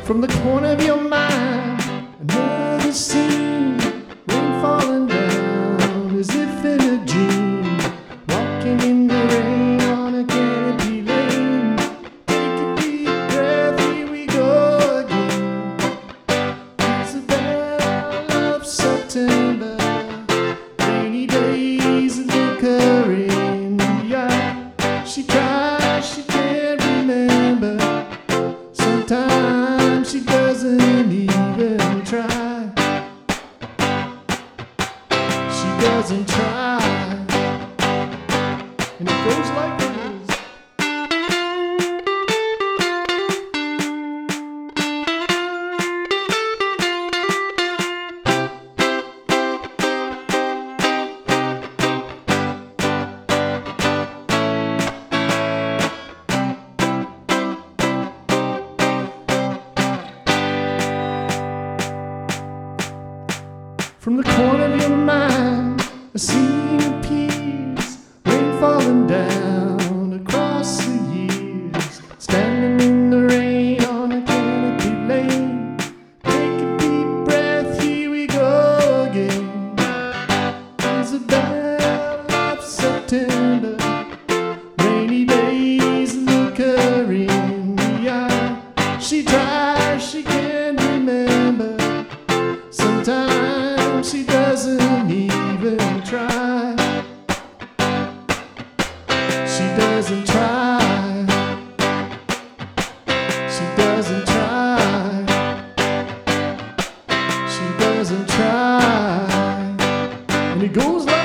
From the corner of your mind, another scene, rain falling down as if in a dream, walking in the rain on a canopy lane. Take a deep breath, here we go again. Isabel of September, rainy days look her in the eye. She tries, she can't remember. Sometimes she doesn't even try. She doesn't try. And it goes like this. From the corner of your mind, a scene appears, rain falling down across the years. Standing in the rain on a canopy lane. Take a deep breath, here we go again. Isabel of September, rainy days look her in the eye. She tries, she can't remember. Sometimes she doesn't even try. She doesn't try. She doesn't try. She doesn't try. And it goes like